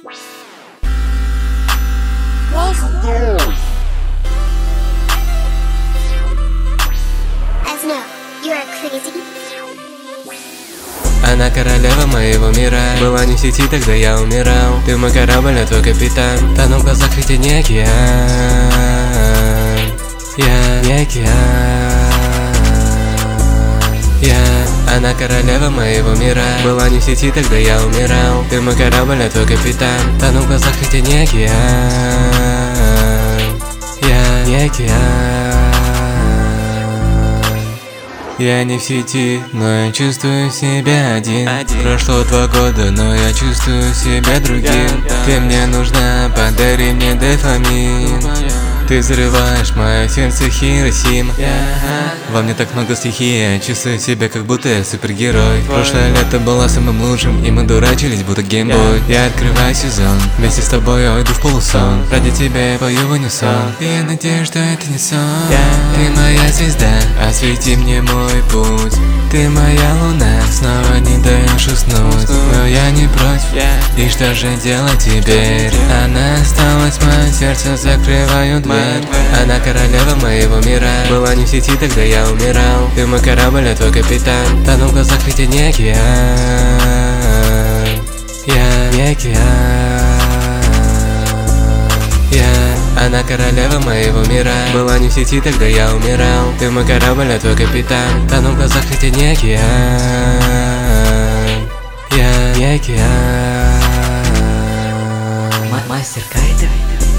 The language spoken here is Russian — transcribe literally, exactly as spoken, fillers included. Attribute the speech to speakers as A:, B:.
A: Она королева моего мира. Была не в сети, тогда я умирал. Ты мой корабль, а твой капитан. Тону в глазах, ведь я не океан. Я не океан. Я, она королева моего мира. Была не в сети, тогда я умирал. Ты мой корабль, а твой капитан. Тону в глазах, ведь я не океан. Я не океан. Я не в сети, но я чувствую себя один. один. Прошло два года, но я чувствую себя другим. Yeah, yeah. Ты мне нужна, подари мне дофамин. Yeah. Ты взрываешь мое сердце, Хиросима. Yeah. Во мне так много стихий, я чувствую себя, как будто я супергерой. Прошлое лето было самым лучшим, и мы дурачились, будто геймбой. Я открываю сезон, вместе с тобой я уйду в полусон. Ради тебя я пою в унисон. И я надеюсь, что это не сон. Yeah. Ты моя звезда, освети мне мой путь. Ты моя луна, снова не даешь уснуть. Но я не против, yeah. И что же делать теперь? Она осталась в моем сердце, закрываю дверь. Она королева моего мира. Была не в сети, тогда я умирал. Ты мой корабль, а твой капитан. Тону в глазах, ведь я не океан. Я не океан. Я, она королева моего мира. Была не в сети, тогда я умирал. Ты мой корабль, а твой капитан. Тону в глазах, ведь я не океан. Я не океан.
B: Мастер Кайта.